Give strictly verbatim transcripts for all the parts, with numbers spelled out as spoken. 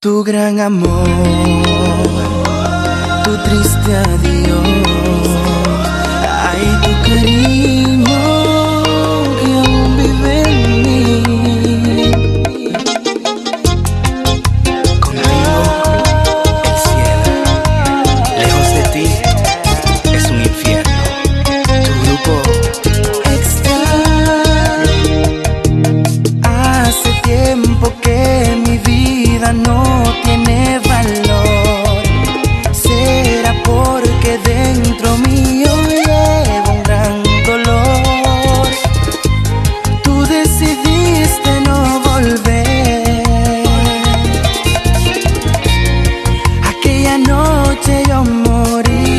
Tu gran amor, tu triste adiós, ay, tu cariño que aún vive en mí. Contigo el cielo, lejos de ti es un infierno. Tu grupo extra. Hace tiempo que mi vida no tiene valor. Será porque dentro mío llevo un gran dolor. Tú decidiste no volver. Aquella noche yo morí.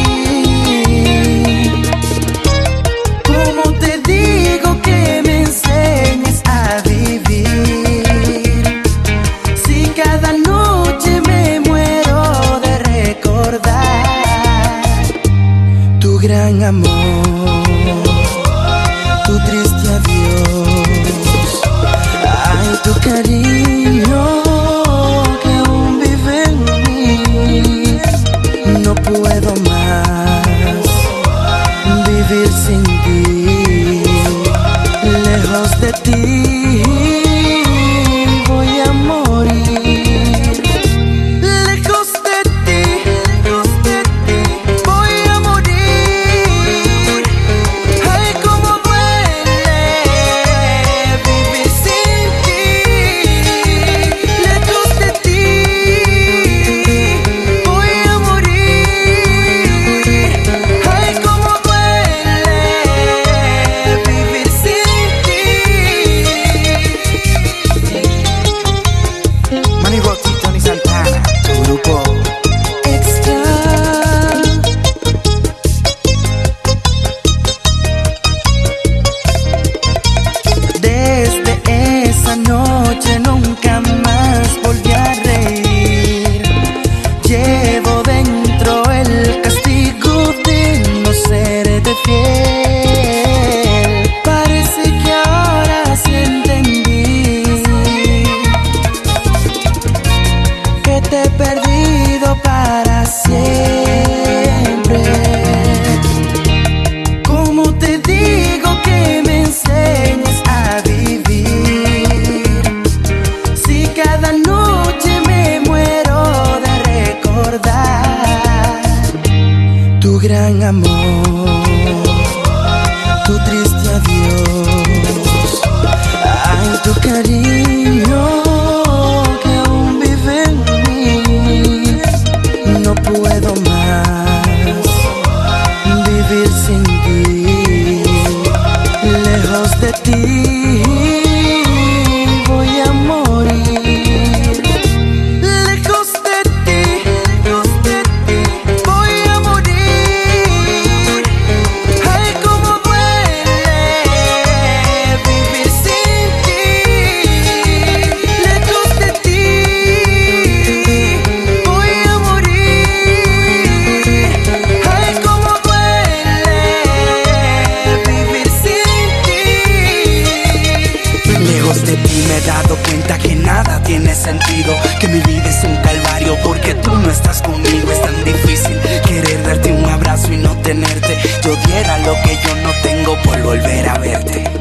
¿Cómo te digo que me enseñes a vivir? Si cada noche me muero de recordar tu gran amor, tu triste adiós, ay, tu cariño que aún vive en mí. No puedo más vivir sin ti, lejos de ti. Noche nunca más volví a reír. Llevo dentro el castigo de no serte fiel. Parece que ahora sí entendí que te he perdido para siempre. ¿Cómo te digo que me enseñes a vivir? Cada noche me muero de recordar tu gran amor, tu triste adiós, ay, tu cariño que aún vive en mí. No puedo más vivir sin ti, lejos de ti. De ti me he dado cuenta que nada tiene sentido, que mi vida es un calvario porque tú no estás conmigo. Es tan difícil querer darte un abrazo y no tenerte. Yo diera lo que yo no tengo por volver a verte.